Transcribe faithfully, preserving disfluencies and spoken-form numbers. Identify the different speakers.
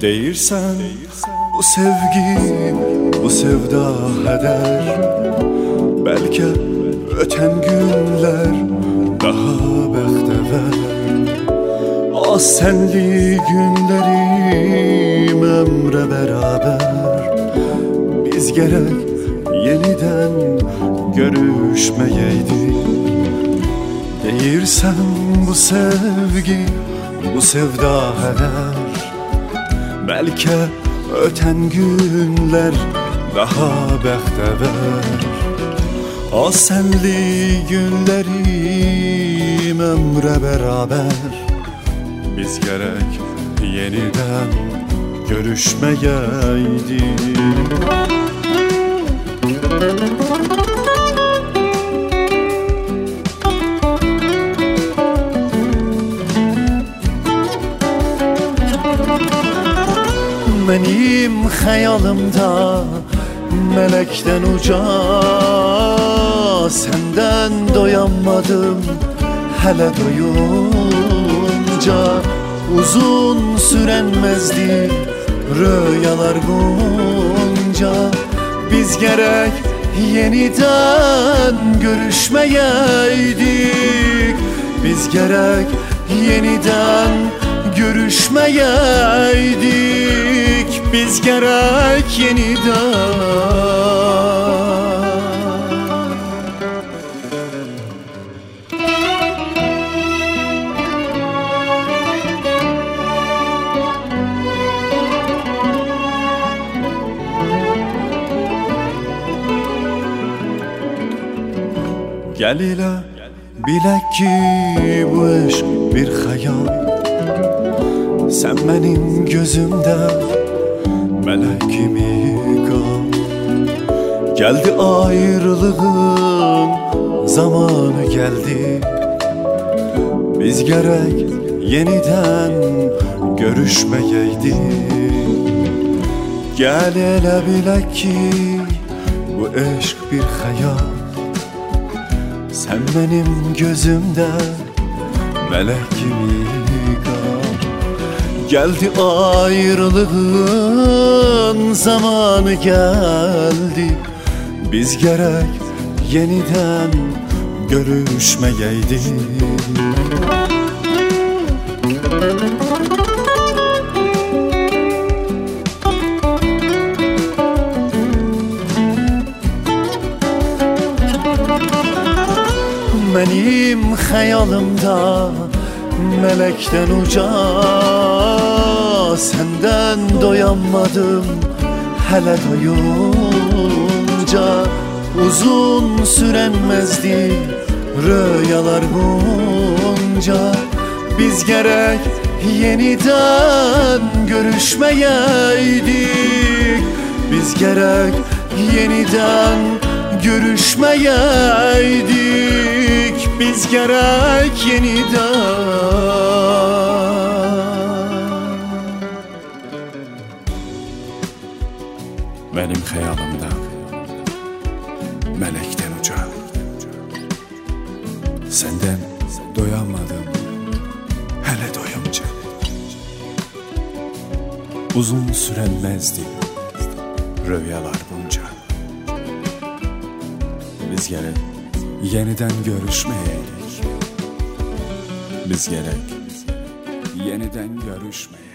Speaker 1: Deyirsən bu sevgi, bu sevda heder. Bəlkə ötən günlər daha bəxtəvər. Az sənli günlərim ömrə bərabər. Biz gərək yenidən görüşməyəydik. Deyirsən bu sevgi, bu sevda heder. Bəlkə ötən günlər daha bəxtəvər. Az sənli günlərim ömrə bərabər. Biz gərək yenidən görüşməyəydik. Benim xəyalımda mələkdən uca, səndən doyanmadım hələ doyunca. Uzun sürənməzdi rüyalar bunca. Biz gərək yenidən görüşməyəydik. Biz gərək yenidən görüşməyəydik. Biz gərək yenidən. Gəl elə bilək ki bu eşq bir xəyal. Sən mənim gözümdə mələk kimi qal. Gəldi ayrılığın zamanı gəldi. Biz gərək yenidən görüşməyəydik. Gəl elə bilək ki bu eşq bir xəyal. Sən mənim gözümdə mələk kimi qal. Gəldi ayrılığın zamanı gəldi. Biz gərək yenidən görüşməyəydik. Mənim xəyalımda mələkdən uca, səndən doyanmadım hələ doyunca. Uzun sürənməzdi rüyalar bunca. Biz gərək yenidən görüşməyəydik. Biz gərək yenidən görüşməyəydik. Biz gərək yenidən.
Speaker 2: Mənim xəyalımda mələkdən uca, səndən doyanmadım hələ doyunca. Uzun sürənməzdi rüyalar bunca. Biz gərək yenidən görüşməyəydik. Biz gərək yenidən görüşməyəydik.